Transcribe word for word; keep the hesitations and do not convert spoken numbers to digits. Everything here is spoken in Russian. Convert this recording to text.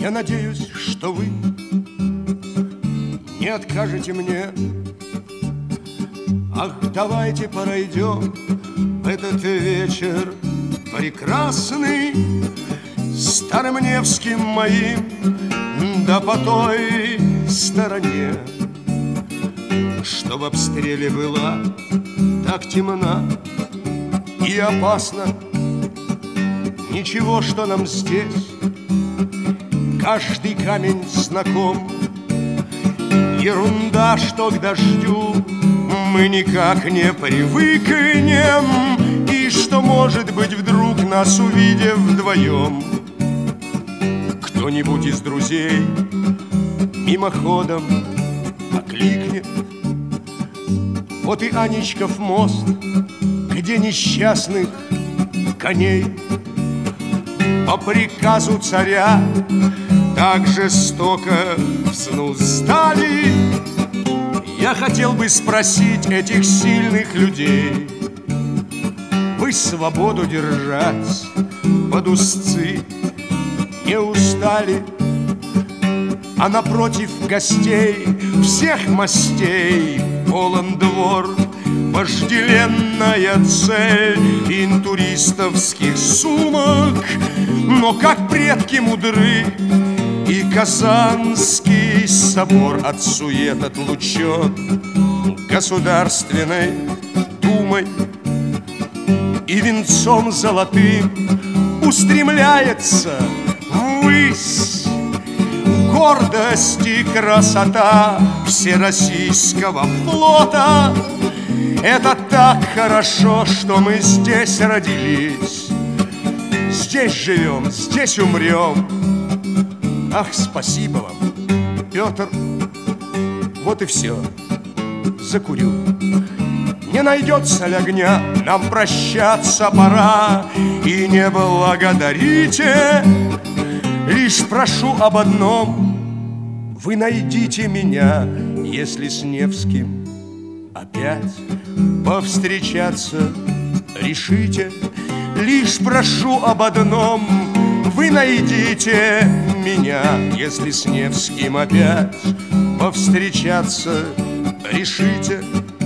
Я надеюсь, что вы не откажете мне. Ах, давайте пройдем в этот вечер прекрасный Старым Невским моим, да по той стороне, что в обстреле была так темна и опасно. Ничего, что нам здесь каждый камень знаком. Ерунда, что к дождю мы никак не привыкнем, и что, может быть, вдруг нас увидев вдвоем, кто-нибудь из друзей мимоходом окликнет: вот и Анечков мост, где несчастных коней по приказу царя так жестоко взнуздали. Я хотел бы спросить этих сильных людей: вы свободу держать под узцы не устали? А напротив гостей всех мастей полон двор, вожделенная цель интуристовских сумок. Но как предки мудры, и Казанский собор от сует отлучен Государственной Думой, и венцом золотым устремляется ввысь гордость и красота всероссийского флота. Это так хорошо, что мы здесь родились, здесь живем, здесь умрем. Ах, спасибо вам, Петр. Вот и все, закурю. Не найдется ли огня, нам прощаться пора. И не благодарите, лишь прошу об одном: вы найдите меня, если с Невским опять повстречаться решите. Лишь прошу об одном: вы найдите меня, если с Невским опять повстречаться решите.